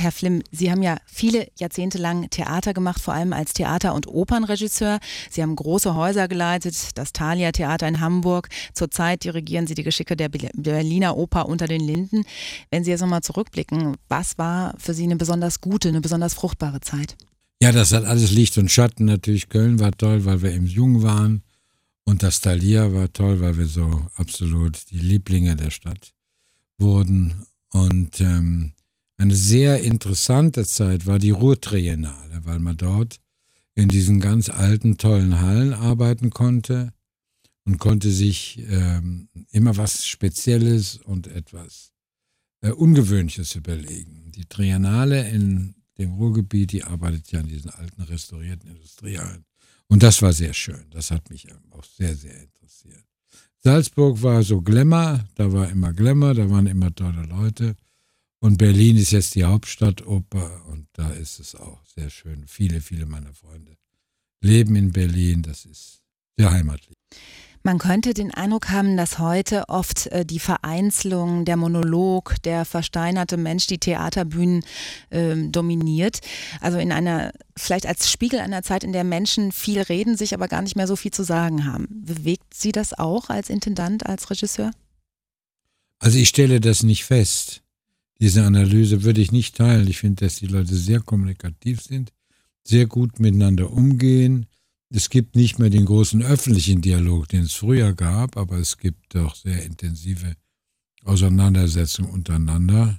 Herr Flimm, Sie haben ja viele Jahrzehnte lang Theater gemacht, vor allem als Theater- und Opernregisseur. Sie haben große Häuser geleitet, das Thalia Theater in Hamburg. Zurzeit dirigieren Sie die Geschicke der Berliner Oper Unter den Linden. Wenn Sie jetzt nochmal zurückblicken, was war für Sie eine besonders gute, eine besonders fruchtbare Zeit? Ja, das hat alles Licht und Schatten. Natürlich, Köln war toll, weil wir eben jung waren. Und das Thalia war toll, weil wir so absolut die Lieblinge der Stadt wurden. Und eine sehr interessante Zeit war die Ruhrtriennale, weil man dort in diesen ganz alten, tollen Hallen arbeiten konnte und konnte sich immer was Spezielles und etwas Ungewöhnliches überlegen. Die Triennale in dem Ruhrgebiet, die arbeitet ja an diesen alten, restaurierten Industriehallen. Und das war sehr schön. Das hat mich auch sehr, sehr interessiert. Salzburg war so Glamour, da war immer Glamour, da waren immer tolle Leute. Und Berlin ist jetzt die Hauptstadtoper und da ist es auch sehr schön. Viele, viele meiner Freunde leben in Berlin, das ist sehr heimatlich. Man könnte den Eindruck haben, dass heute oft die Vereinzelung, der Monolog, der versteinerte Mensch die Theaterbühnen dominiert. Also vielleicht als Spiegel einer Zeit, in der Menschen viel reden, sich aber gar nicht mehr so viel zu sagen haben. Bewegt Sie das auch als Intendant, als Regisseur? Also ich stelle das nicht fest. Diese Analyse würde ich nicht teilen. Ich finde, dass die Leute sehr kommunikativ sind, sehr gut miteinander umgehen. Es gibt nicht mehr den großen öffentlichen Dialog, den es früher gab, aber es gibt doch sehr intensive Auseinandersetzungen untereinander.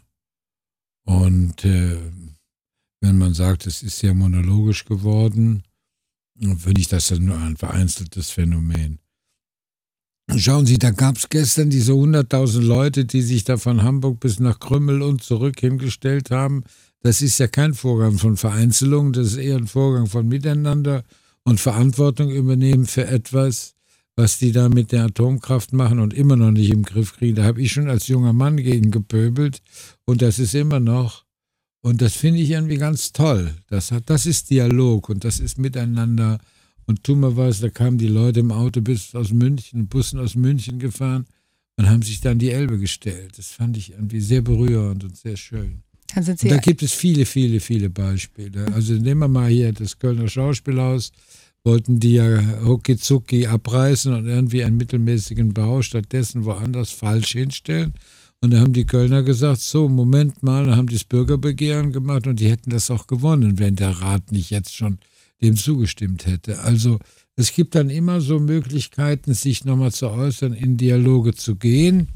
Und wenn man sagt, es ist sehr monologisch geworden, finde ich das nur ein vereinzeltes Phänomen. Schauen Sie, da gab es gestern diese 100.000 Leute, die sich da von Hamburg bis nach Krümmel und zurück hingestellt haben. Das ist ja kein Vorgang von Vereinzelung, das ist eher ein Vorgang von Miteinander und Verantwortung übernehmen für etwas, was die da mit der Atomkraft machen und immer noch nicht im Griff kriegen. Da habe ich schon als junger Mann gegen gepöbelt und das ist immer noch. Und das finde ich irgendwie ganz toll. Das ist Dialog und das ist Miteinander. Und tu mal was, da kamen die Leute im Auto bis aus München, Bussen aus München gefahren und haben sich dann die Elbe gestellt. Das fand ich irgendwie sehr berührend und sehr schön. Und da gibt es viele, viele, viele Beispiele. Also nehmen wir mal hier das Kölner Schauspielhaus, wollten die ja rucki-zucki abreißen und irgendwie einen mittelmäßigen Bau stattdessen woanders falsch hinstellen. Und da haben die Kölner gesagt, so, Moment mal, dann haben die das Bürgerbegehren gemacht und die hätten das auch gewonnen, wenn der Rat nicht jetzt schon dem zugestimmt hätte. Also es gibt dann immer so Möglichkeiten, sich nochmal zu äußern, in Dialoge zu gehen.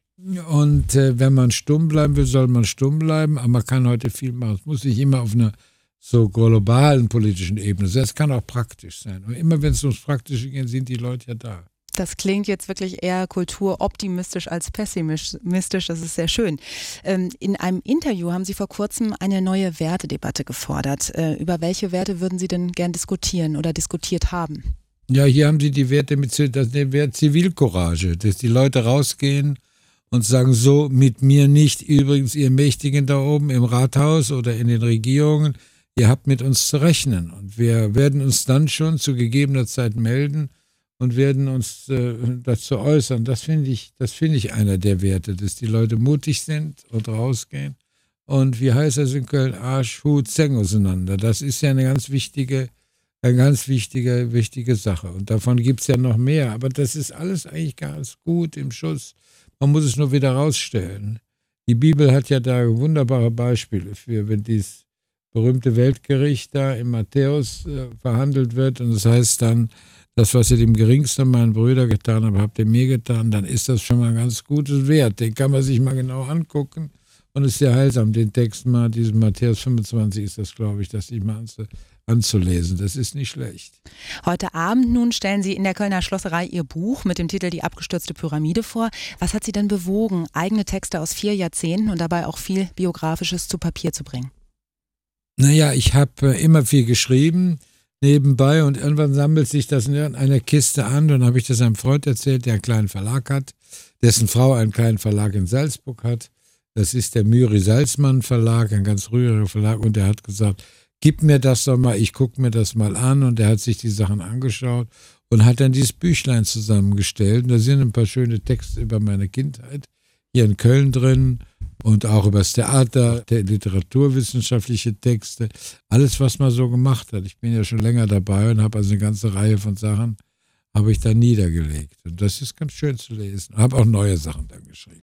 Und wenn man stumm bleiben will, soll man stumm bleiben, aber man kann heute viel machen. Es muss nicht immer auf einer so globalen politischen Ebene sein. Es kann auch praktisch sein. Und immer wenn es ums Praktische geht, sind die Leute ja da. Das klingt jetzt wirklich eher kulturoptimistisch als pessimistisch. Das ist sehr schön. In einem Interview haben Sie vor kurzem eine neue Wertedebatte gefordert. Über welche Werte würden Sie denn gern diskutieren oder diskutiert haben? Ja, hier haben Sie die Werte den Wert Zivilcourage, dass die Leute rausgehen und sagen, so mit mir nicht. Übrigens, ihr Mächtigen da oben im Rathaus oder in den Regierungen, ihr habt mit uns zu rechnen. Und wir werden uns dann schon zu gegebener Zeit melden und werden uns dazu äußern. Das finde ich einer der Werte, dass die Leute mutig sind und rausgehen. Und wie heißt das in Köln? Arsch, Hut, Zeng auseinander. Das ist ja eine ganz wichtige Sache. Und davon gibt es ja noch mehr. Aber das ist alles eigentlich ganz gut im Schuss. Man muss es nur wieder rausstellen. Die Bibel hat ja da wunderbare Beispiele für, wenn dieses berühmte Weltgericht da in Matthäus verhandelt wird. Und das heißt dann, das, was ihr dem geringsten meinen Brüder getan habt, habt ihr mir getan, dann ist das schon mal ein ganz gutes Wert. Den kann man sich mal genau angucken und ist sehr heilsam. Den Text mal, diesen Matthäus 25 ist das, glaube ich, das sich mal anzulesen. Das ist nicht schlecht. Heute Abend nun stellen Sie in der Kölner Schlosserei Ihr Buch mit dem Titel Die abgestürzte Pyramide vor. Was hat Sie denn bewogen, eigene Texte aus 4 Jahrzehnten und dabei auch viel Biografisches zu Papier zu bringen? Naja, ich habe immer viel geschrieben nebenbei und irgendwann sammelt sich das in irgendeiner Kiste an. Dann habe ich das einem Freund erzählt, der einen kleinen Verlag hat, dessen Frau einen kleinen Verlag in Salzburg hat. Das ist der Myri-Salzmann Verlag, ein ganz rühriger Verlag, und der hat gesagt, gib mir das doch mal, ich gucke mir das mal an, und er hat sich die Sachen angeschaut und hat dann dieses Büchlein zusammengestellt. Und da sind ein paar schöne Texte über meine Kindheit, hier in Köln drin und auch über das Theater, literaturwissenschaftliche Texte, alles, was man so gemacht hat. Ich bin ja schon länger dabei und habe also eine ganze Reihe von Sachen, habe ich da niedergelegt. Und das ist ganz schön zu lesen. Habe auch neue Sachen dann geschrieben.